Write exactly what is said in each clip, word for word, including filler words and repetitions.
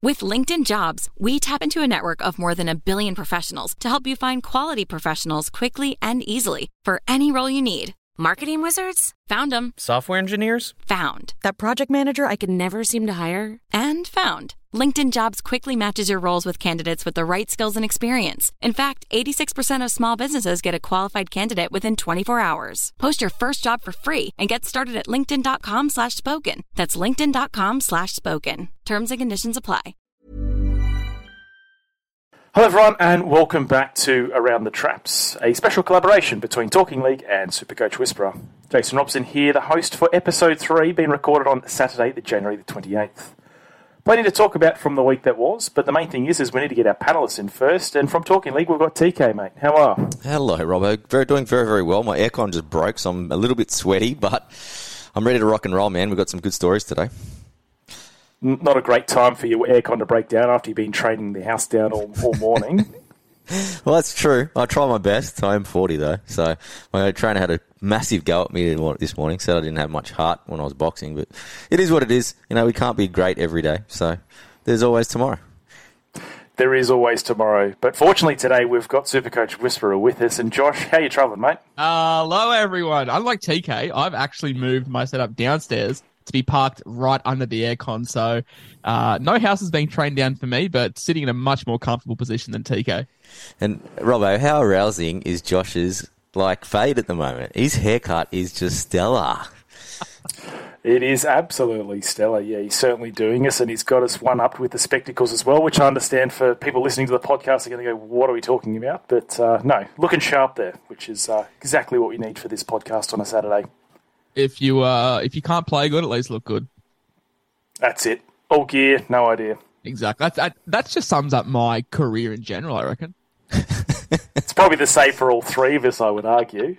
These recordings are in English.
With LinkedIn Jobs, we tap into a network of more than a billion professionals to help you find quality professionals quickly and easily for any role you need. Marketing wizards? Found them. Software engineers? Found. That project manager I could never seem to hire? And found. LinkedIn Jobs quickly matches your roles with candidates with the right skills and experience. In fact, eighty-six percent of small businesses get a qualified candidate within twenty-four hours. Post your first job for free and get started at linkedin.com slash spoken. That's linkedin.com slash spoken. Terms and conditions apply. Hello everyone and welcome back to Around the Traps, a special collaboration between Talking League and Supercoach Whisperer. Jason Robson here, the host for episode three, being recorded on Saturday, the January the twenty-eighth. Plenty to talk about from the week that was, but the main thing is, is we need to get our panellists in first, and from Talking League we've got T K, mate. How are? Hello, Robbo. Very, doing very, very well. My aircon just broke, so I'm a little bit sweaty, but I'm ready to rock and roll, man. We've got some good stories today. Not a great time for your aircon to break down after you've been trading the house down all, all morning. Well, that's true. I try my best. I am forty, though. So my trainer had a massive go at me this morning, said I didn't have much heart when I was boxing. But it is what it is. You know, we can't be great every day. So there's always tomorrow. There is always tomorrow. But fortunately today we've got Supercoach Whisperer with us. And Josh, how you travelling, mate? Uh, hello, everyone. Unlike T K, I've actually moved my setup downstairs to be parked right under the aircon. So uh, no house is being trained down for me, but sitting in a much more comfortable position than T K. And Robbo, how arousing is Josh's like fade at the moment? His haircut is just stellar. It is absolutely stellar. Yeah, he's certainly doing us, and he's got us one-upped with the spectacles as well, which I understand for people listening to the podcast are going to go, what are we talking about? But uh, no, looking sharp there, which is uh, exactly what we need for this podcast on a Saturday. If you uh, if you can't play good, at least look good. That's it. All gear, no idea. Exactly. That, that, that just sums up my career in general, I reckon. It's probably the same for all three of us, I would argue.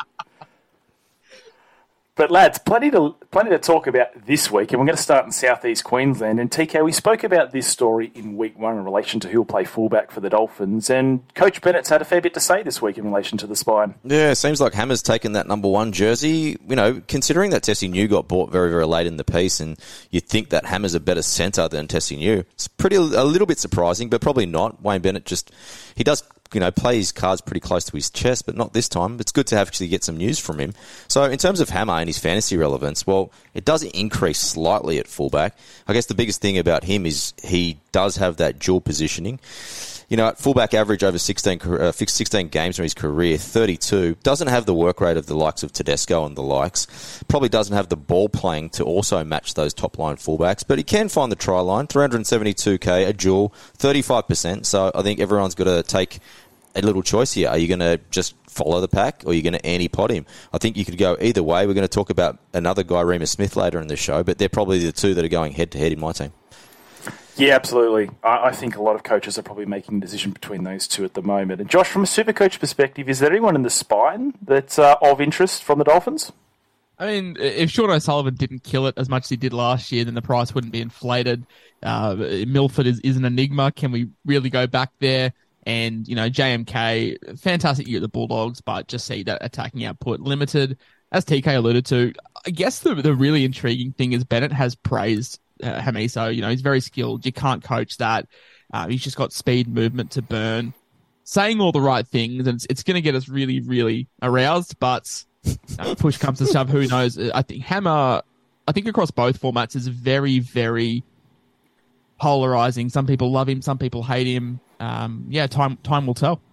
But lads, plenty to plenty to talk about this week, and we're going to start in southeast Queensland. And T K, we spoke about this story in week one in relation to who'll play fullback for the Dolphins, and Coach Bennett's had a fair bit to say this week in relation to the spine. Yeah, it seems like Hammer's taken that number one jersey. You know, considering that Tessie New got bought very, very late in the piece, and you think that Hammer's a better centre than Tessie New, it's pretty a little bit surprising, but probably not. Wayne Bennett just he does. You know, play his cards pretty close to his chest, but not this time. It's good to actually get some news from him. So in terms of Hammer and his fantasy relevance, well, it does increase slightly at fullback. I guess the biggest thing about him is he does have that dual positioning. You know, at fullback average over sixteen, uh, sixteen games in his career, thirty-two, doesn't have the work rate of the likes of Tedesco and the likes. Probably doesn't have the ball playing to also match those top-line fullbacks, but he can find the try line, three hundred seventy-two K, a dual, thirty-five percent. So I think everyone's got to take a little choice here. Are you going to just follow the pack, or are you going to anti-pod him? I think you could go either way. We're going to talk about another guy, Remus Smith, later in the show, but they're probably the two that are going head-to-head in my team. Yeah, absolutely. I, I think a lot of coaches are probably making a decision between those two at the moment. And Josh, from a Supercoach perspective, is there anyone in the spine that's uh, of interest from the Dolphins? I mean, if Sean O'Sullivan didn't kill it as much as he did last year, then the price wouldn't be inflated. Uh, Milford is, is an enigma. Can we really go back there? And, you know, J M K, fantastic year at the Bulldogs, but just see that attacking output limited. As T K alluded to, I guess the the really intriguing thing is Bennett has praised uh, Hamiso. You know, he's very skilled. You can't coach that. Uh, he's just got speed, movement to burn. Saying all the right things, and it's, it's going to get us really, really aroused, but you know, push comes to shove, who knows? I think Hammer, I think across both formats, is very, very polarizing. Some people love him, some people hate him. Um, yeah, time time will tell.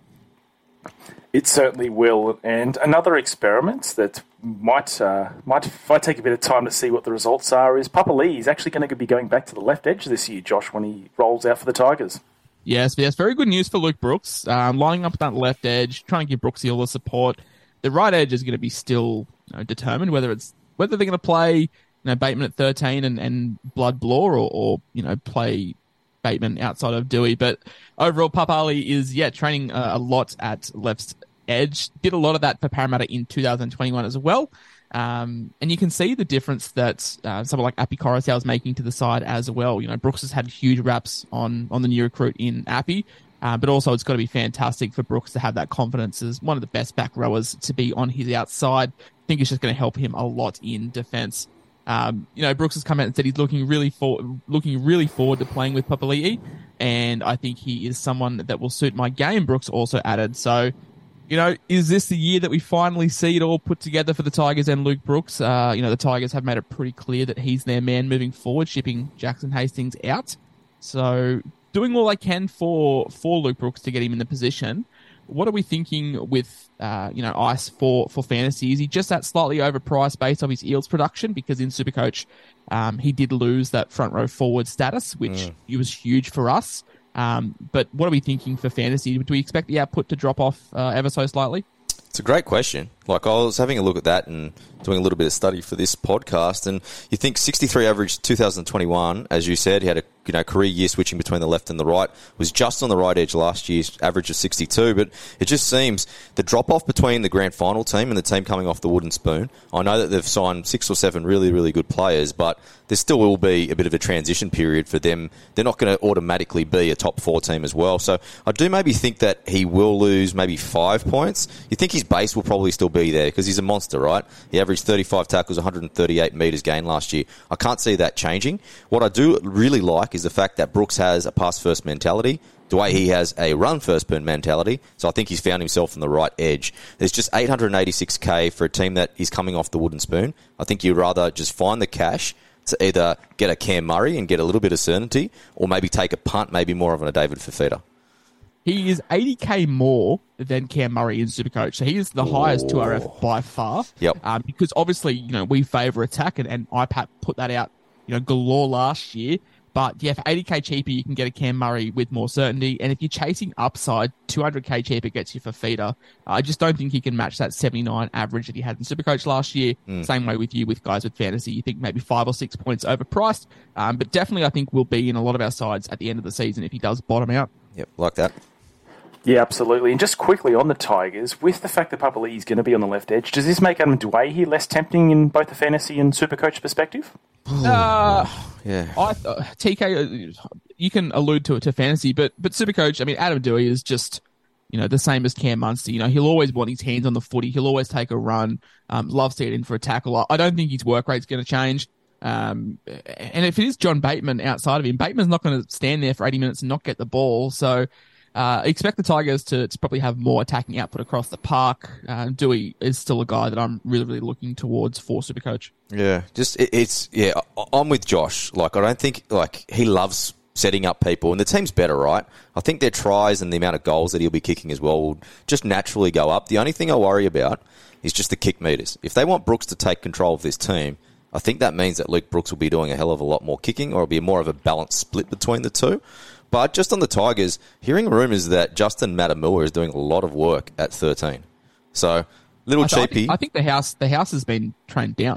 It certainly will. And another experiment that might uh, might if I take a bit of time to see what the results are is Papa Lee is actually going to be going back to the left edge this year, Josh, when he rolls out for the Tigers. Yes, yes, very good news for Luke Brooks. Um, lining up that left edge, trying to give Brooksy all the support. The right edge is going to be still you know, determined whether it's whether they're going to play you know Bateman at thirteen and, and Blood Blaw or, or you know play Bateman outside of Dewey. But overall, Papali is, yeah, training uh, a lot at left edge. Did a lot of that for Parramatta in two thousand twenty-one as well. Um, and you can see the difference that uh, someone like Appy Coruscant is making to the side as well. You know, Brooks has had huge raps on, on the new recruit in Appy. Uh, but also it's got to be fantastic for Brooks to have that confidence as one of the best back rowers to be on his outside. I think it's just going to help him a lot in defence. Um, you know, Brooks has come out and said he's looking really for looking really forward to playing with Papali'i, and I think he is someone that will suit my game. Brooks also added. So, you know, is this the year that we finally see it all put together for the Tigers and Luke Brooks? Uh, you know, the Tigers have made it pretty clear that he's their man moving forward, shipping Jackson Hastings out. So, doing all they can for for Luke Brooks to get him in the position. What are we thinking with, uh, you know, Ice for, for fantasy? Is he just that slightly overpriced based off his Eels production? Because in Supercoach, um, he did lose that front row forward status, which mm. it was huge for us. Um, but what are we thinking for fantasy? Do we expect the output to drop off uh, ever so slightly? It's a great question. Like, I was having a look at that and doing a little bit of study for this podcast, and you think sixty-three average two thousand twenty-one, as you said, he had a you know career year switching between the left and the right, was just on the right edge last year's average of sixty-two, but it just seems the drop-off between the grand final team and the team coming off the wooden spoon, I know that they've signed six or seven really, really good players, but there still will be a bit of a transition period for them. They're not going to automatically be a top four team as well, so I do maybe think that he will lose maybe five points. You think his base will probably still be there because he's a monster, right? He averaged thirty-five tackles, one hundred thirty-eight metres gained last year. I can't see that changing. What I do really like is the fact that Brooks has a pass-first mentality, the way he has a run-first mentality, so I think he's found himself on the right edge. There's just eight hundred eighty-six K for a team that is coming off the wooden spoon. I think you'd rather just find the cash to either get a Cam Murray and get a little bit of certainty, or maybe take a punt, maybe more of a David Fifita. He is eighty K more than Cam Murray in Supercoach, so he is the Ooh. highest two R F by far. Yep. Um, because obviously, you know, we favour attack, and, and I P A P put that out, you know, galore last year. But yeah, for eighty K cheaper, you can get a Cam Murray with more certainty. And if you're chasing upside, two hundred K cheaper gets you for Fifita. I just don't think he can match that seventy-nine average that he had in Supercoach last year. Mm. Same way with you with guys with fantasy. You think maybe five or six points overpriced. Um, but definitely, I think will be in a lot of our sides at the end of the season if he does bottom out. Yep, like that. Yeah, absolutely. And just quickly on the Tigers, with the fact that Papali'i is going to be on the left edge, does this make Adam Douay here less tempting in both the fantasy and Supercoach perspective? Uh, yeah. I, uh, T K, you can allude to it to fantasy, but but Supercoach, I mean, Adam Douay is just, you know, the same as Cam Munster. You know, he'll always want his hands on the footy. He'll always take a run. Um, loves to get in for a tackle. I don't think his work rate's going to change. Um, and if it is John Bateman outside of him, Bateman's not going to stand there for eighty minutes and not get the ball. So, Uh, expect the Tigers to, to probably have more attacking output across the park. Uh, Douay is still a guy that I'm really, really looking towards for Supercoach. Yeah, just it, it's yeah. I'm with Josh. Like, I don't think like he loves setting up people, and the team's better, right? I think their tries and the amount of goals that he'll be kicking as well will just naturally go up. The only thing I worry about is just the kick meters. If they want Brooks to take control of this team, I think that means that Luke Brooks will be doing a hell of a lot more kicking, or it'll be more of a balanced split between the two. But just on the Tigers, hearing rumours that Justin Matamua is doing a lot of work at thirteen. So, little I th- cheapy. I think, I think the house the house has been trained down.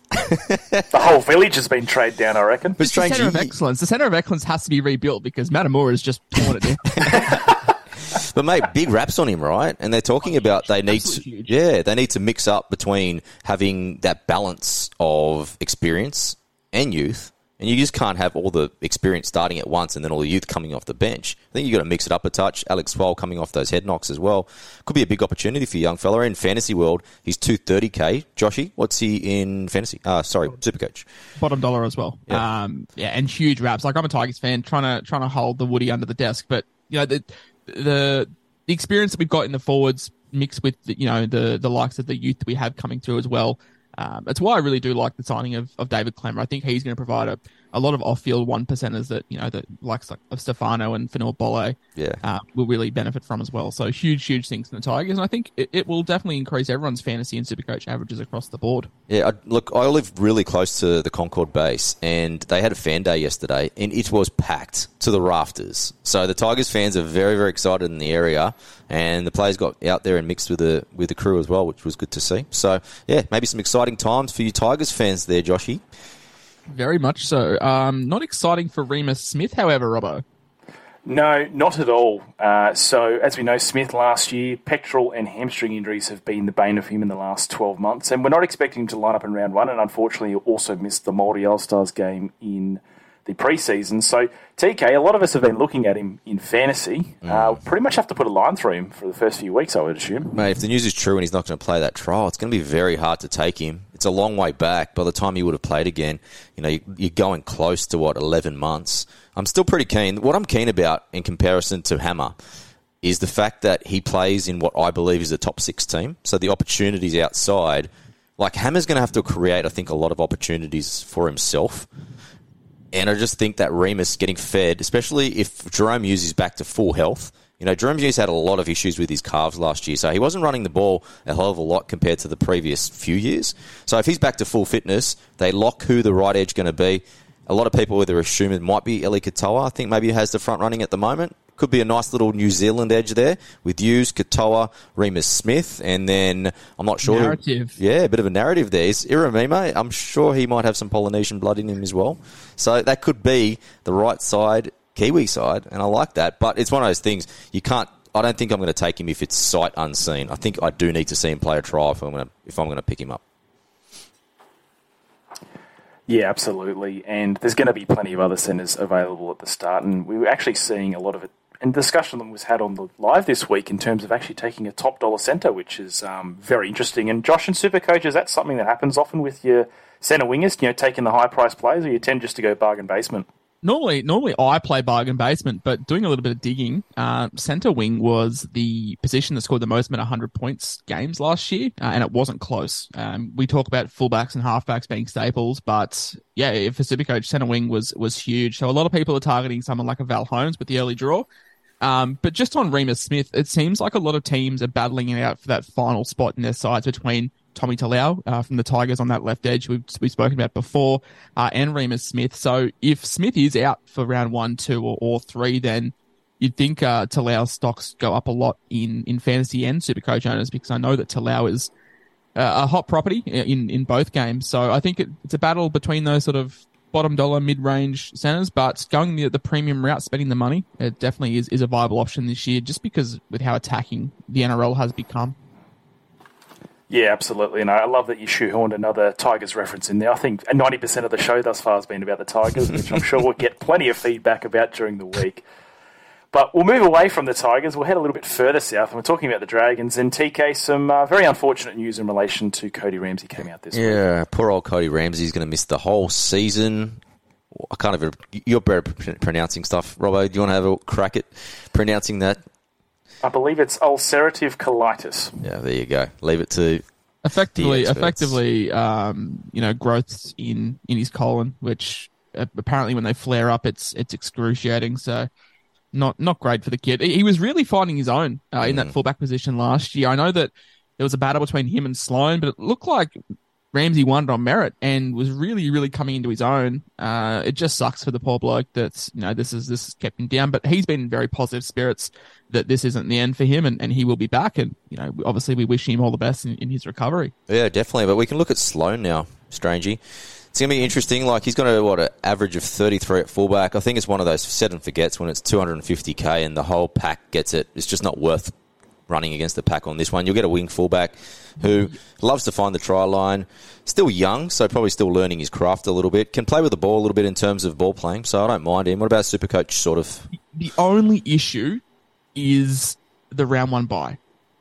The whole village has been trained down, I reckon. It's the centre of excellence. The centre of excellence has to be rebuilt because Matamua has just torn it down. But mate, big raps on him, right? And they're talking about they need to, yeah, they need to mix up between having that balance of experience and youth. And you just can't have all the experience starting at once and then all the youth coming off the bench. I think you've got to mix it up a touch. Alex Swole coming off those head knocks as well. Could be a big opportunity for a young fella. In fantasy world, he's two thirty K. Joshy, what's he in fantasy? Uh, sorry, Supercoach. Bottom dollar as well. Yeah. Um, yeah, and huge raps. Like, I'm a Tigers fan trying to trying to hold the Woody under the desk. But, you know, the the, the experience that we've got in the forwards mixed with, the, you know, the, the likes of the youth that we have coming through as well. Um, that's why I really do like the signing of, of David Klemmer. I think he's going to provide a, a lot of off-field one-percenters that, you know, that likes like, of Stefano and Fanua Bole yeah. uh, will really benefit from as well. So huge, huge things in the Tigers. And I think it, it will definitely increase everyone's fantasy and Supercoach averages across the board. Yeah, I, look, I live really close to the Concord base, and they had a fan day yesterday, and it was packed to the rafters. So the Tigers fans are very, very excited in the area, and the players got out there and mixed with the with the crew as well, which was good to see. So, yeah, maybe some exciting times for you Tigers fans there, Joshy. Very much so. Um, not exciting for Remus Smith, however, Robbo. No, not at all. Uh, so, as we know, Smith last year, pectoral and hamstring injuries have been the bane of him in the last twelve months, and we're not expecting him to line up in round one, and unfortunately he also missed the Māori All-Stars game in the preseason. So, T K, a lot of us have been looking at him in fantasy. Mm. Uh, pretty much have to put a line through him for the first few weeks, I would assume. Mate, if the news is true and he's not going to play that trial, it's going to be very hard to take him. It's a long way back. By the time he would have played again, you know, you're going close to, what, eleven months. I'm still pretty keen. What I'm keen about in comparison to Hammer is the fact that he plays in what I believe is a top six team. So the opportunities outside, like Hammer's going to have to create, I think, a lot of opportunities for himself. And I just think that Remus getting fed, especially if Jerome Hughes is back to full health. You know, Jerome Hughes had a lot of issues with his calves last year, so he wasn't running the ball a hell of a lot compared to the previous few years. So if he's back to full fitness, they lock who the right edge going to be. A lot of people either assume it might be Eli Katoa. I think maybe he has the front running at the moment. Could be a nice little New Zealand edge there with Hughes, Katoa, Remus Smith, and then I'm not sure. Narrative. Who, yeah, a bit of a narrative there. Is Iramime, I'm sure he might have some Polynesian blood in him as well. So that could be the right side, Kiwi side, and I like that. But it's one of those things you can't. I don't think I'm going to take him if it's sight unseen. I think I do need to see him play a trial if I'm going to if I'm going to pick him up. Yeah, absolutely. And there's going to be plenty of other centres available at the start, and we were actually seeing a lot of it. And discussion that was had on the live this week in terms of actually taking a top dollar centre, which is um, very interesting. And Josh and Supercoach, is that something that happens often with your centre wingers, you know, taking the high price players, or you tend just to go bargain basement? Normally, normally I play bargain basement, but doing a little bit of digging, uh, centre wing was the position that scored the most amount of one hundred points games last year, uh, and it wasn't close. Um, we talk about fullbacks and halfbacks being staples, but yeah, for Supercoach, centre wing was was huge. So a lot of people are targeting someone like a Val Holmes with the early draw. Um, but just on Remus Smith, it seems like a lot of teams are battling it out for that final spot in their sides between Tommy Talau uh, from the Tigers on that left edge we've, we've spoken about before, uh, and Remus Smith. So if Smith is out for round one, two, or, or three, then you'd think uh, Talau's stocks go up a lot in, in fantasy and Supercoach owners, because I know that Talau is uh, a hot property in, in both games. So I think it, it's a battle between those sort of bottom dollar, mid-range centres, but going the, the premium route, spending the money, it definitely is, is a viable option this year, just because with how attacking the N R L has become. Yeah, absolutely. And I love that you shoehorned another Tigers reference in there. I think ninety percent of the show thus far has been about the Tigers, which I'm sure we'll get plenty of feedback about during the week. But we'll move away from the Tigers. We'll head a little bit further south, and we're talking about the Dragons. And T K, some uh, very unfortunate news in relation to Cody Ramsey came out this yeah, week. Yeah, poor old Cody Ramsey's going to miss the whole season. I can't even... You're better at pronouncing stuff. Robbo, do you want to have a crack at pronouncing that? I believe it's ulcerative colitis. Yeah, there you go. Leave it to effectively, effectively, um, you know, growths in, in his colon, which uh, apparently when they flare up, it's it's excruciating. So not not great for the kid. He was really finding his own uh, in mm. that fullback position last year. I know that there was a battle between him and Sloan, but it looked like Ramsey won it on merit and was really, really coming into his own. Uh, it just sucks for the poor bloke that, you know, this is this has kept him down, but he's been in very positive spirits that this isn't the end for him, and, and he will be back. And, you know, obviously we wish him all the best in, in his recovery. Yeah, definitely. But we can look at Sloan now, Strangey. It's going to be interesting. Like, he's got a, what, an average of thirty-three at fullback. I think it's one of those set and forgets when it's two hundred fifty K and the whole pack gets it. It's just not worth running against the pack on this one. You'll get a wing fullback who loves to find the try line. Still young, so probably still learning his craft a little bit. Can play with the ball a little bit in terms of ball playing, so I don't mind him. What about Supercoach, sort of? The only issue is the round one bye.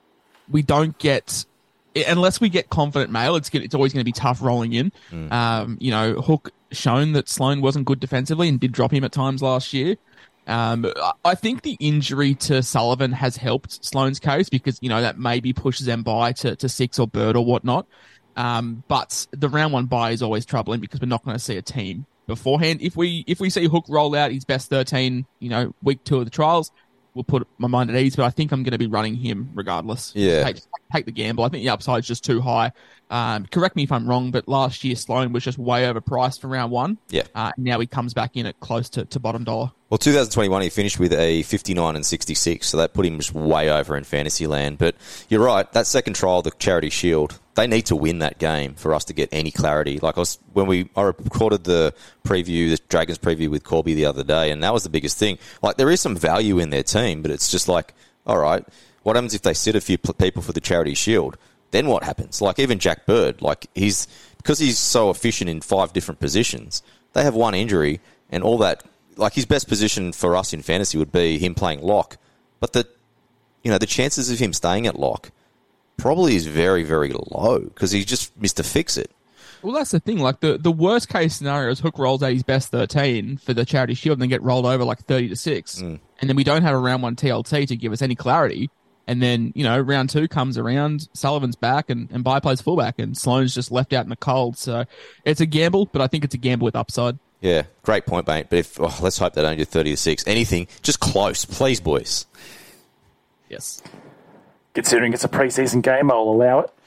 We don't get... Unless we get confident mail, it's it's always going to be tough rolling in. Mm. Um, you know, Hook shown that Sloan wasn't good defensively and did drop him at times last year. Um, I think the injury to Sullivan has helped Sloan's case because, you know, that maybe pushes them by to, to six or Bird or whatnot. Um, but the round one bye is always troubling because we're not going to see a team beforehand. If we if we see Hook roll out his best thirteen, you know, week two of the trials, we'll put my mind at ease, but I think I'm going to be running him regardless. Yeah. Take, take the gamble. I think the upside's just too high. Um, correct me if I'm wrong, but last year Sloan was just way overpriced for round one. Yeah. Uh, now he comes back in at close to, to bottom dollar. Well, twenty twenty-one he finished with a fifty-nine and sixty-six, so that put him just way over in fantasy land. But you're right, that second trial, the Charity Shield, they need to win that game for us to get any clarity. Like I was, when we I recorded the preview, the Dragons preview with Corby the other day, and that was the biggest thing. Like, there is some value in their team, but it's just like, all right, what happens if they sit a few people for the Charity Shield? Then what happens? Like, even Jack Bird, like, he's because he's so efficient in five different positions, they have one injury, and all that. Like, his best position for us in fantasy would be him playing lock. But the, you know, the chances of him staying at lock probably is very, very low because he's just Mister Fix-It. Well, that's the thing. Like, the, the worst case scenario is Hook rolls out his best thirteen for the Charity Shield and then get rolled over like thirty to six. Mm. And then we don't have a round one T L T to give us any clarity. And then, you know, round two comes around, Sullivan's back and, and Bai plays fullback and Sloane's just left out in the cold. So it's a gamble, but I think it's a gamble with upside. Yeah, great point, mate. But if oh, let's hope they don't do thirty to six. Anything, just close, please, boys. Yes. Considering it's a preseason game, I'll allow it.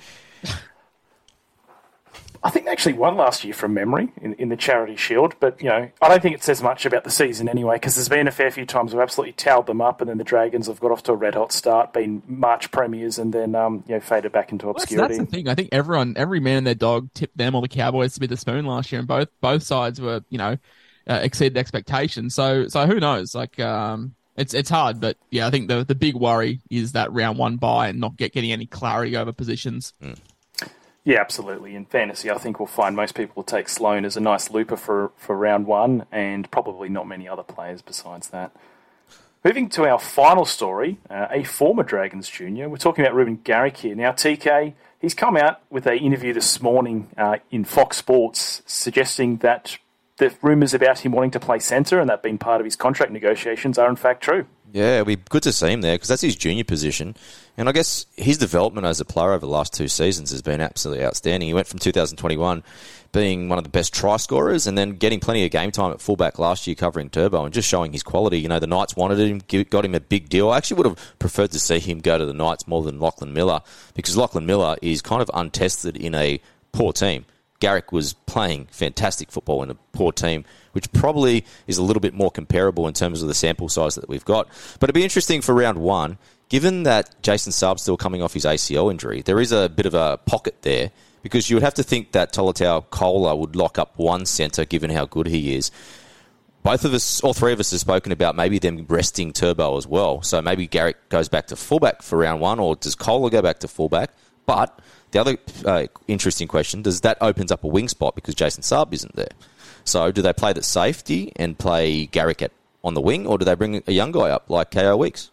I think they actually won last year from memory in, in the Charity Shield, but, you know, I don't think it says much about the season anyway, because there's been a fair few times we've absolutely towed them up, and then the Dragons have got off to a red-hot start, been March premiers, and then, um, you know, faded back into obscurity. Well, that's, that's the thing. I think everyone, every man and their dog tipped them or the Cowboys to be the spoon last year, and both both sides were, you know, uh, exceeded expectations. So, so who knows? Like, um, it's it's hard, but yeah, I think the the big worry is that round one bye and not get getting any clarity over positions. Mm. Yeah, absolutely. In fantasy, I think we'll find most people will take Sloane as a nice looper for, for round one, and probably not many other players besides that. Moving to our final story, uh, a former Dragons junior. We're talking about Ruben Garrick here. Now, T K, he's come out with an interview this morning uh, in Fox Sports suggesting that the rumours about him wanting to play centre and that being part of his contract negotiations are in fact true. Yeah, it'd be good to see him there because that's his junior position. And I guess his development as a player over the last two seasons has been absolutely outstanding. He went from two thousand twenty-one being one of the best try scorers and then getting plenty of game time at fullback last year covering Turbo and just showing his quality. You know, the Knights wanted him, got him a big deal. I actually would have preferred to see him go to the Knights more than Lachlan Miller because Lachlan Miller is kind of untested in a poor team. Garrick was playing fantastic football in a poor team, which probably is a little bit more comparable in terms of the sample size that we've got. But it'd be interesting for round one, given that Jason Saab's still coming off his A C L injury, there is a bit of a pocket there because you would have to think that Tolutau Koula would lock up one centre given how good he is. Both of us, all three of us have spoken about maybe them resting Turbo as well. So maybe Garrick goes back to fullback for round one, or does Koula go back to fullback? But the other uh, interesting question, does that opens up a wing spot because Jason Saab isn't there? So do they play the safety and play Garrick at, on the wing, or do they bring a young guy up like K O Weeks?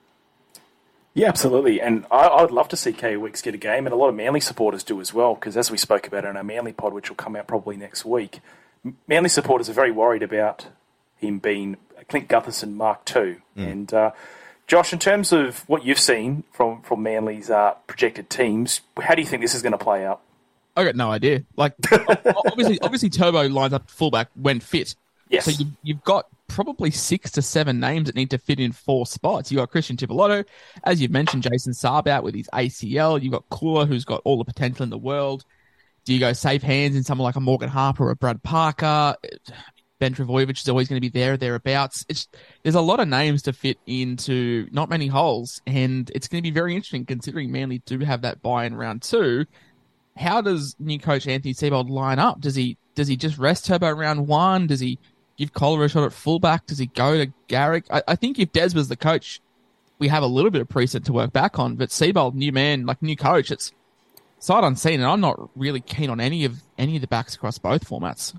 Yeah, absolutely. And I, I would love to see K O Weeks get a game, and a lot of Manly supporters do as well, because as we spoke about in our Manly pod, which will come out probably next week, Manly supporters are very worried about him being Clint Gutherson Mark two. Mm. And uh, Josh, in terms of what you've seen from, from Manly's uh, projected teams, how do you think this is going to play out? I got no idea. Like, obviously, obviously, Turbo lines up fullback when fit. Yes. So you, you've got probably six to seven names that need to fit in four spots. You've got Christian Tipolotto, as you've mentioned, Jason Saab out with his A C L. You've got Koula, who's got all the potential in the world. Do you go safe hands in someone like a Morgan Harper or a Brad Parker? Ben Travojevic is always going to be there or thereabouts. It's, there's a lot of names to fit into not many holes, and it's going to be very interesting considering Manly do have that bye in round two. How does new coach Anthony Seibold line up? Does he does he just rest Turbo round one? Does he give Koula a shot at fullback? Does he go to Garrick? I, I think if Des was the coach, we have a little bit of precedent to work back on. But Seibold, new man, like new coach, it's sight unseen, and I'm not really keen on any of any of the backs across both formats.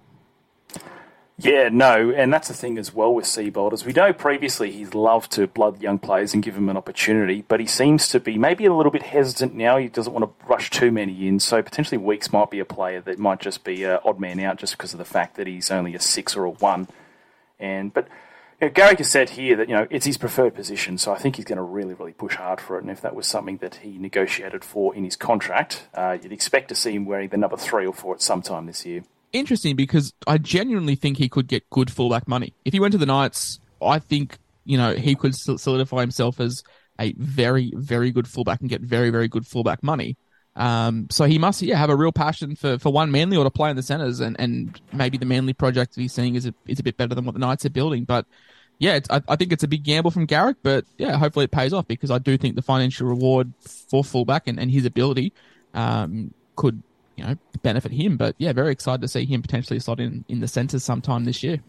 Yeah, no, and that's the thing as well with Seibold. As we know previously, he's loved to blood young players and give them an opportunity, but he seems to be maybe a little bit hesitant now. He doesn't want to rush too many in, so potentially Weeks might be a player that might just be an odd man out just because of the fact that he's only a six or a one. And But you know, Garrick has said here that you know it's his preferred position, so I think he's going to really, really push hard for it, and if that was something that he negotiated for in his contract, uh, you'd expect to see him wearing the number three or four at some time this year. Interesting, because I genuinely think he could get good fullback money. If he went to the Knights, I think, you know, he could solidify himself as a very, very good fullback and get very, very good fullback money. Um, so he must, yeah, have a real passion for, for one, Manly, or to play in the centres, and, and maybe the Manly project that he's seeing is a, is a bit better than what the Knights are building. But yeah, it's, I, I think it's a big gamble from Garrick, but yeah, hopefully it pays off, because I do think the financial reward for fullback and, and his ability um, could, you know, benefit him. But yeah, very excited to see him potentially slot in in the centres sometime this year.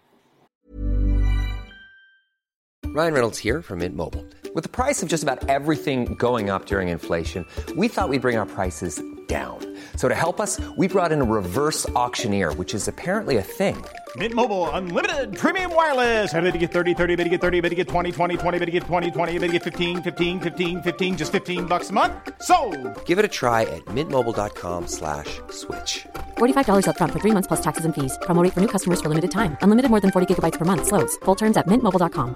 Ryan Reynolds here from Mint Mobile. With the price of just about everything going up during inflation, we thought we'd bring our prices down. So to help us, we brought in a reverse auctioneer, which is apparently a thing. Mint Mobile Unlimited Premium Wireless. How to get thirty, thirty, how to get thirty, how to get twenty, twenty, twenty, how to get twenty, twenty, how to get fifteen, fifteen, fifteen, fifteen, just fifteen bucks a month? Sold! Give it a try at mintmobile.com slash switch. forty-five dollars up front for three months plus taxes and fees. Promo rate for new customers for limited time. Unlimited more than forty gigabytes per month. Slows full terms at mint mobile dot com.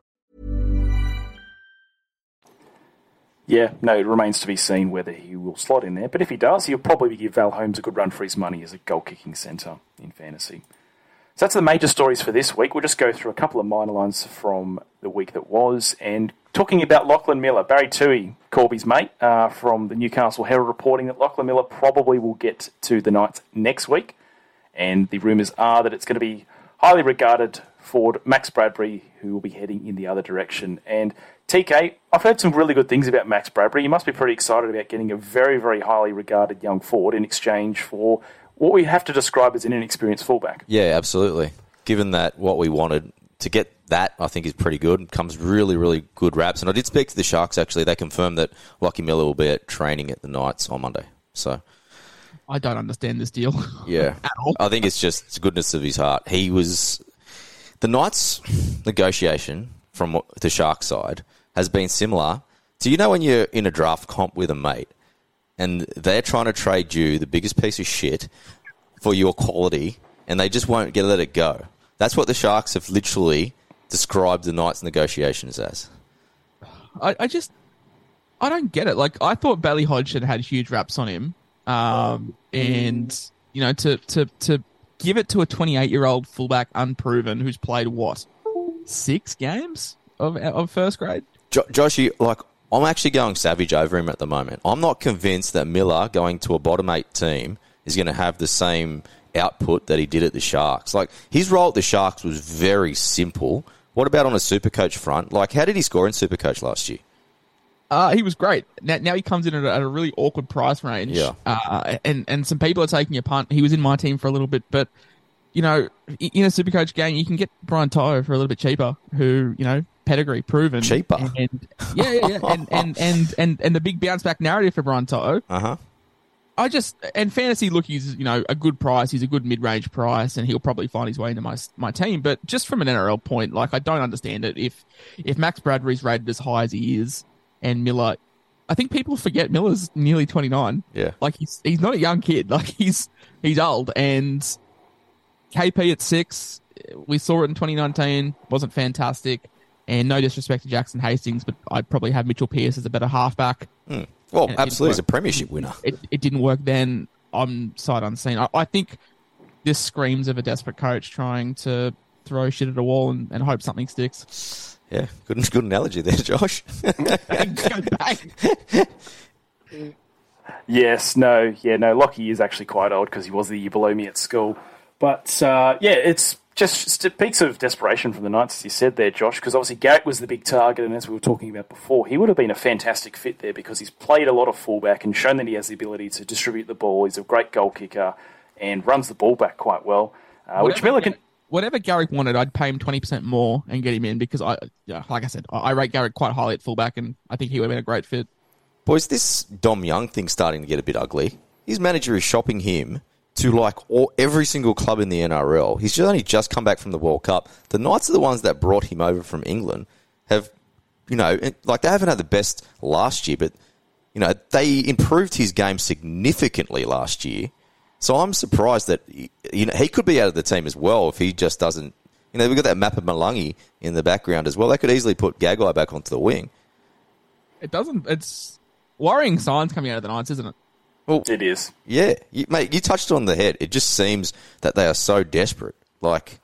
Yeah, no, it remains to be seen whether he will slot in there. But if he does, he'll probably give Val Holmes a good run for his money as a goal-kicking centre in fantasy. So that's the major stories for this week. We'll just go through a couple of minor ones from the week that was. And talking about Lachlan Miller, Barry Toohey, Corby's mate, uh, from the Newcastle Herald, reporting that Lachlan Miller probably will get to the Knights next week. And the rumours are that it's going to be highly regarded forward Max Bradbury, who will be heading in the other direction. And T K, I've heard some really good things about Max Bradbury. You must be pretty excited about getting a very, very highly regarded young forward in exchange for what we have to describe as an inexperienced fullback. Yeah, absolutely. Given that what we wanted, to get that, I think, is pretty good. Comes really, really good raps. And I did speak to the Sharks, actually. They confirmed that Lachie Miller will be at training at the Knights on Monday. So I don't understand this deal. Yeah. At all. I think it's just the goodness of his heart. He was... The Knights' negotiation from the Sharks side has been similar to, you know, when you're in a draft comp with a mate and they're trying to trade you the biggest piece of shit for your quality and they just won't get let it go. That's what the Sharks have literally described the Knights' negotiations as. I, I just... I don't get it. Like, I thought Bailey Hodgson had huge raps on him. Um, and, you know, to, to, to give it to a twenty-eight-year-old fullback unproven who's played, what, six games of of first grade? Jo- Joshy, like, I'm actually going savage over him at the moment. I'm not convinced that Miller going to a bottom eight team is going to have the same output that he did at the Sharks. Like, his role at the Sharks was very simple. What about on a Supercoach front? Like, how did he score in Supercoach last year? Uh, he was great. Now, now he comes in at a, at a really awkward price range. Yeah. Uh, and, and some people are taking a punt. He was in my team for a little bit, but, you know, in a Supercoach game, you can get Brian To'o for a little bit cheaper, who, you know, pedigree proven. Cheaper? And, yeah, yeah, yeah. and, and, and, and, and the big bounce back narrative for Brian To'o. Uh-huh. I just, and fantasy, look, he's, you know, a good price. He's a good mid-range price, and he'll probably find his way into my my team. But just from an N R L point, like, I don't understand it. If if Max Bradbury's rated as high as he is, and Miller, I think people forget Miller's nearly twenty-nine. Yeah. Like, he's he's not a young kid. Like, he's he's old. And K P at six, we saw it in twenty nineteen, wasn't fantastic. And no disrespect to Jackson Hastings, but I'd probably have Mitchell Pearce as a better halfback. Mm. Well, And absolutely. He's a work. premiership winner. It, it didn't work then. I'm sight unseen. I, I think this screams of a desperate coach trying to throw shit at a wall and, and hope something sticks. Yeah, good, good analogy there, Josh. Go back. Yes, no, yeah, no, Lockie is actually quite old because he was the year below me at school. But, uh, yeah, it's just speaks of desperation from the Knights, as you said there, Josh, because obviously Garrick was the big target, and as we were talking about before, he would have been a fantastic fit there because he's played a lot of fullback and shown that he has the ability to distribute the ball. He's a great goal kicker and runs the ball back quite well, uh, which Miller can... Whatever Garrick wanted, I'd pay him twenty percent more and get him in because, I, yeah, like I said, I, I rate Garrick quite highly at fullback, and I think he would have been a great fit. Boys, this Dom Young thing's starting to get a bit ugly. His manager is shopping him to, like, all, every single club in the N R L. He's only just come back from the World Cup. The Knights are the ones that brought him over from England. Have, you know, like, they haven't had the best last year, but, you know, they improved his game significantly last year. So I'm surprised that, you know, he could be out of the team as well if he just doesn't... You know, we've got that map of Malungi in the background as well. They could easily put Gagai back onto the wing. It doesn't... It's worrying signs coming out of the Knights, isn't it? Well, It is. yeah, you, mate, you touched on the head. It just seems that they are so desperate. Like,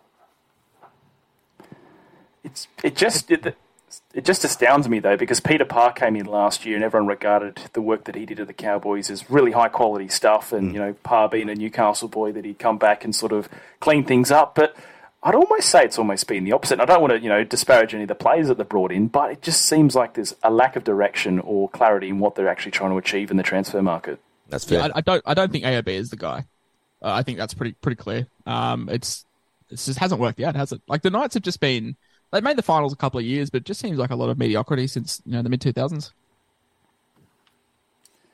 It's it just it, it just astounds me though because Peter Parr came in last year and everyone regarded the work that he did at the Cowboys as really high quality stuff, and you know Parr being a Newcastle boy that he'd come back and sort of clean things up. But I'd almost say it's almost been the opposite. And I don't want to you know disparage any of the players that they brought in, but it just seems like there's a lack of direction or clarity in what they're actually trying to achieve in the transfer market. that's fair. Yeah, I, I don't. I don't think A O B is the guy. Uh, I think that's pretty pretty clear. Um, it's it just hasn't worked out, has it? Like the Knights have just been. They made the finals a couple of years, but it just seems like a lot of mediocrity since you know the mid two thousands.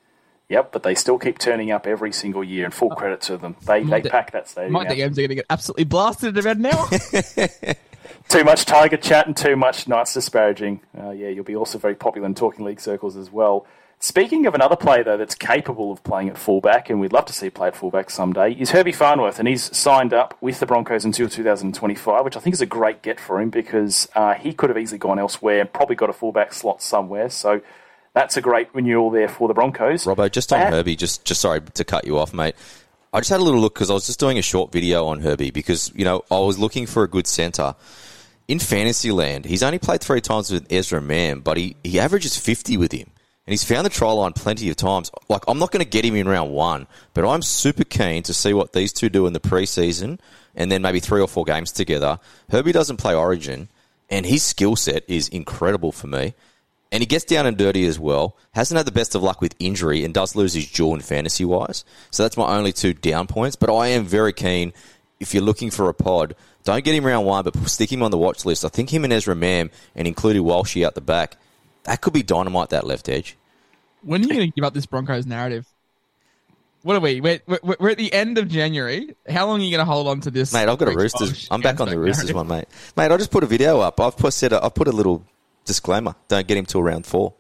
Yep, but they still keep turning up every single year, and full credit to them. They they D- pack that stadium. My out. D Ms are going to get absolutely blasted in about an hour. Too much Tiger chat and too much Knights disparaging. Uh, yeah, you'll be also very popular in Talking League circles as well. Speaking of another player, though, that's capable of playing at fullback, and we'd love to see play at fullback someday, is Herbie Farnworth, and he's signed up with the Broncos until two thousand twenty-five, which I think is a great get for him because uh, he could have easily gone elsewhere, probably got a fullback slot somewhere, so that's a great renewal there for the Broncos. Robbo, just on Uh, Herbie, just just sorry to cut you off, mate. I just had a little look because I was just doing a short video on Herbie because, you know, I was looking for a good centre. In Fantasyland, he's only played three times with Ezra Mann, but he, he averages fifty with him. And he's found the try line plenty of times. Like, I'm not going to get him in round one, but I'm super keen to see what these two do in the preseason and then maybe three or four games together. Herbie doesn't play Origin, and his skill set is incredible for me. And he gets down and dirty as well. Hasn't had the best of luck with injury and does lose his jaw in fantasy-wise. So that's my only two down points. But I am very keen, if you're looking for a pod, don't get him round one, but stick him on the watch list. I think him and Ezra Mann, and including Walshy out the back, that could be dynamite, that left edge. When are you going to give up this Broncos narrative? What are we? We're, we're, we're at the end of January. How long are you going to hold on to this? Mate, I've got a Reece Roosters. Walsh I'm back on the narrative? Roosters one, mate. Mate, I just put a video up. I've put, said a, I've put a little disclaimer. Don't get him till round four.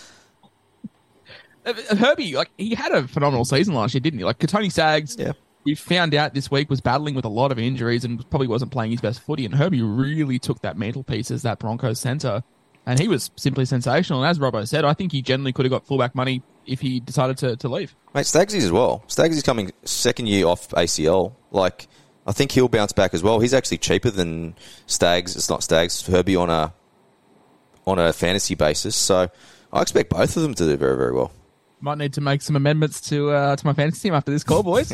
Herbie, like, he had a phenomenal season last year, didn't he? Like, Katoni Sags, Yeah. we found out this week, was battling with a lot of injuries and probably wasn't playing his best footy. And Herbie really took that mantelpiece as that Broncos centre. And he was simply sensational. And as Robbo said, I think he generally could have got fullback money if he decided to, to leave. Mate, Stagsy's as well. Stagsy's coming second year off A C L. Like, I think he'll bounce back as well. He's actually cheaper than Stags. It's not Stags. Herbie on a on a fantasy basis. So I expect both of them to do very, very well. Might need to make some amendments to uh, to my fantasy team after this call, boys.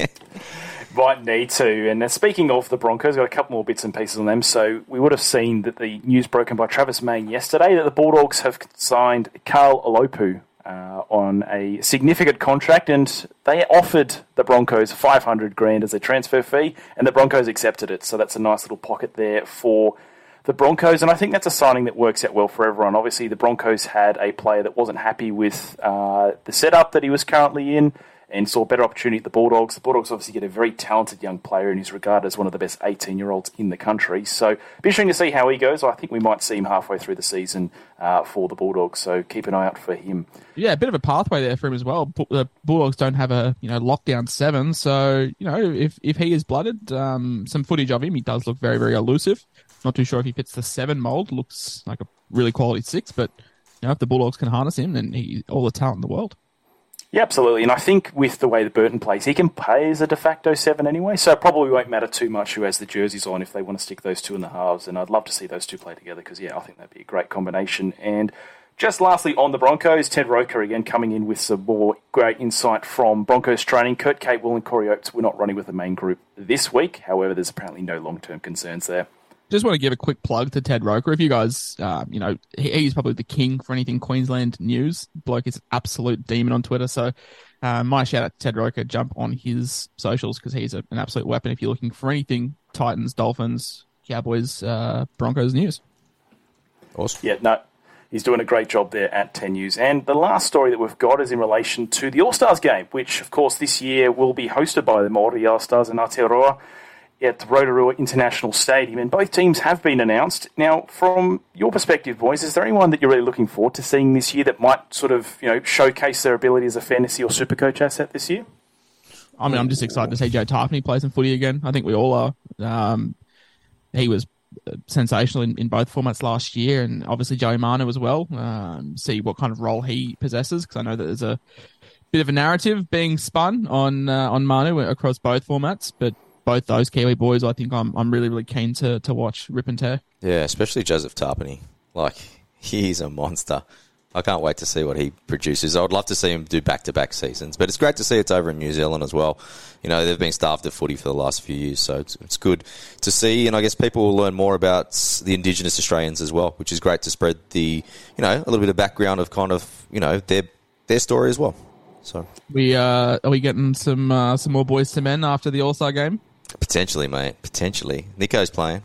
Might need to. And uh, speaking of the Broncos, got a couple more bits and pieces on them. So we would have seen that the news broken by Travis Main yesterday that the Bulldogs have signed Carl Alopu uh, on a significant contract, and they offered the Broncos five hundred grand as a transfer fee, and the Broncos accepted it. So that's a nice little pocket there for the Broncos, and I think that's a signing that works out well for everyone. Obviously, the Broncos had a player that wasn't happy with uh, the setup that he was currently in and saw a better opportunity at the Bulldogs. The Bulldogs obviously get a very talented young player and is regarded as one of the best eighteen-year-olds in the country. So it'll be interesting to see how he goes. I think we might see him halfway through the season uh, for the Bulldogs, so keep an eye out for him. Yeah, a bit of a pathway there for him as well. Bu- The Bulldogs don't have a you know lockdown seven, so you know if if he is blooded, um, some footage of him, he does look very very elusive. Not too sure if he fits the seven mold. Looks like a really quality six, but you know if the Bulldogs can harness him, then he's all the talent in the world. Yeah, absolutely. And I think with the way that Burton plays, he can play as a de facto seven anyway, so it probably won't matter too much who has the jerseys on if they want to stick those two in the halves. And I'd love to see those two play together because, yeah, I think that'd be a great combination. And just lastly on the Broncos, Ted Roker again coming in with some more great insight from Broncos training. Kurt Capewell and Corey Oates were not running with the main group this week. However, there's apparently no long-term concerns there. Just want to give a quick plug to Ted Roker. If you guys, uh, you know, he, he's probably the king for anything Queensland news. Bloke is an absolute demon on Twitter. So uh, my shout out to Ted Roker. Jump on his socials because he's a, an absolute weapon if you're looking for anything Titans, Dolphins, Cowboys, uh, Broncos news. Awesome. Yeah, no, he's doing a great job there at ten News. And the last story that we've got is in relation to the All-Stars game, which, of course, this year will be hosted by the Māori All-Stars in Aotearoa at Rotorua International Stadium, and both teams have been announced. Now, from your perspective, boys, is there anyone that you're really looking forward to seeing this year that might sort of, you know, showcase their ability as a fantasy or Supercoach asset this year? I mean, I'm just excited to see Joe Tarpany play some footy again. I think we all are. Um, he was sensational in, in both formats last year, and obviously Joey Manu as well. Um, see what kind of role he possesses, because I know that there's a bit of a narrative being spun on uh, on Manu across both formats, but both those Kiwi boys, I think I'm I'm really, really keen to, to watch rip and tear. Yeah, especially Joseph Tarpany. Like, he's a monster. I can't wait to see what he produces. I would love to see him do back-to-back seasons, but it's great to see it's over in New Zealand as well. You know, they've been starved of footy for the last few years, so it's, it's good to see, and I guess people will learn more about the Indigenous Australians as well, which is great to spread the, you know, a little bit of background of kind of, you know, their their story as well. So we uh, are we getting some uh, some more boys to men after the All-Star game? Potentially, mate. Potentially. Nico's playing.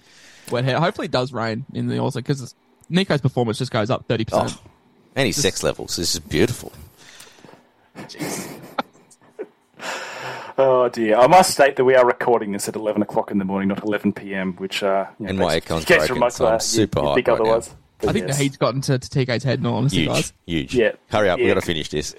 Wet hair. Hopefully it does rain in the All-Star because Nico's performance just goes up thirty percent. Oh, and his sex levels. This is beautiful. Jeez. Oh dear! I must state that we are recording this at eleven o'clock in the morning, not eleven p.m. Which uh, you know, and my aircon's gets broken, remote, so I'm uh, super you, hot think right otherwise. now. But I think yes. the heat's gotten to, to T K's head, in all honesty, Huge, guys. huge. Yeah. Hurry up, Yeah. we've got to finish this.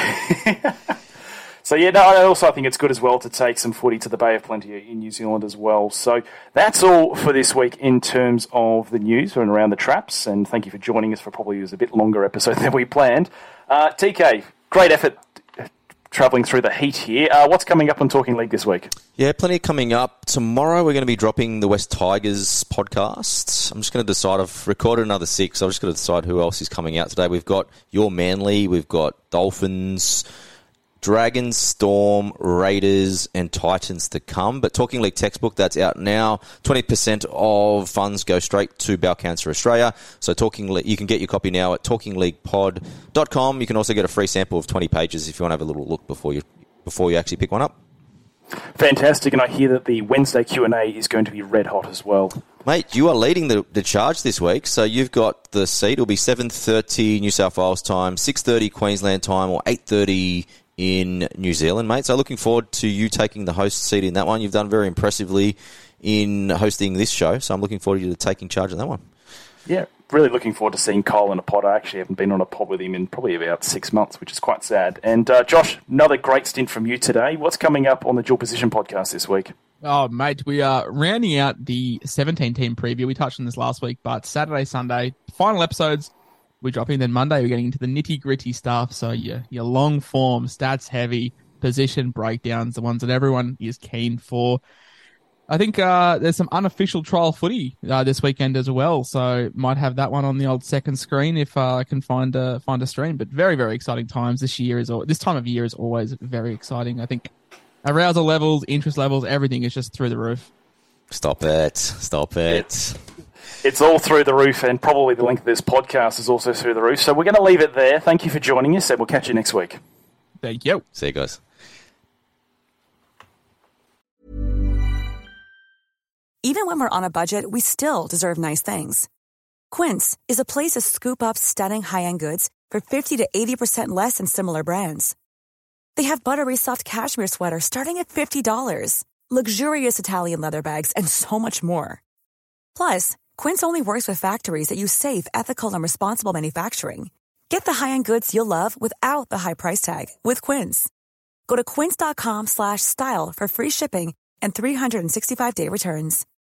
So, yeah, no, I also think it's good as well to take some footy to the Bay of Plenty in New Zealand as well. So that's all for this week in terms of the news and around the traps. And thank you for joining us for probably was a bit longer episode than we planned. Uh, T K, great effort travelling through the heat here. Uh, what's coming up on Talking League this week? Yeah, plenty coming up. Tomorrow we're going to be dropping the West Tigers podcast. I'm just going to decide. I've recorded another six. I'm just going to decide who else is coming out today. We've got Your Manly, we've got Dolphins, Dragons, Storm, Raiders, and Titans to come. But Talking League textbook, that's out now. twenty percent of funds go straight to Bowel Cancer Australia. So Talking Le- you can get your copy now at talking league pod dot com. You can also get a free sample of twenty pages if you want to have a little look before you before you actually pick one up. Fantastic, and I hear that the Wednesday Q and A is going to be red hot as well. Mate, you are leading the, the charge this week, so you've got the seat. It'll be seven thirty New South Wales time, six thirty Queensland time, or eight thirty in New Zealand, mate. So looking forward to you taking the host seat in that one. You've done very impressively in hosting this show, so I'm looking forward to you taking charge of that one. Yeah, really looking forward to seeing Cole in a pod. I actually haven't been on a pod with him in probably about six months, which is quite sad. And uh, Josh, another great stint from you today. What's coming up on the Dual Position podcast this week? Oh, mate, we are rounding out the seventeen-team preview. We touched on this last week, but Saturday, Sunday, final episodes, we're dropping. Then Monday, we're getting into the nitty-gritty stuff. So your, your long-form, stats-heavy, position breakdowns, the ones that everyone is keen for. I think uh, there's some unofficial trial footy uh, this weekend as well, so might have that one on the old second screen if uh, I can find a find a stream. But very, very exciting times this year is. This time of year is always very exciting. I think arousal levels, interest levels, everything is just through the roof. Stop it! Stop it! It's all through the roof, and probably the length of this podcast is also through the roof. So we're going to leave it there. Thank you for joining us, and we'll catch you next week. Thank you. See you guys. Even when we're on a budget, we still deserve nice things. Quince is a place to scoop up stunning high-end goods for fifty to eighty percent less than similar brands. They have buttery soft cashmere sweaters starting at fifty dollars, luxurious Italian leather bags, and so much more. Plus, Quince only works with factories that use safe, ethical, and responsible manufacturing. Get the high-end goods you'll love without the high price tag with Quince. Go to quince dot com slash style for free shipping and three sixty-five day returns.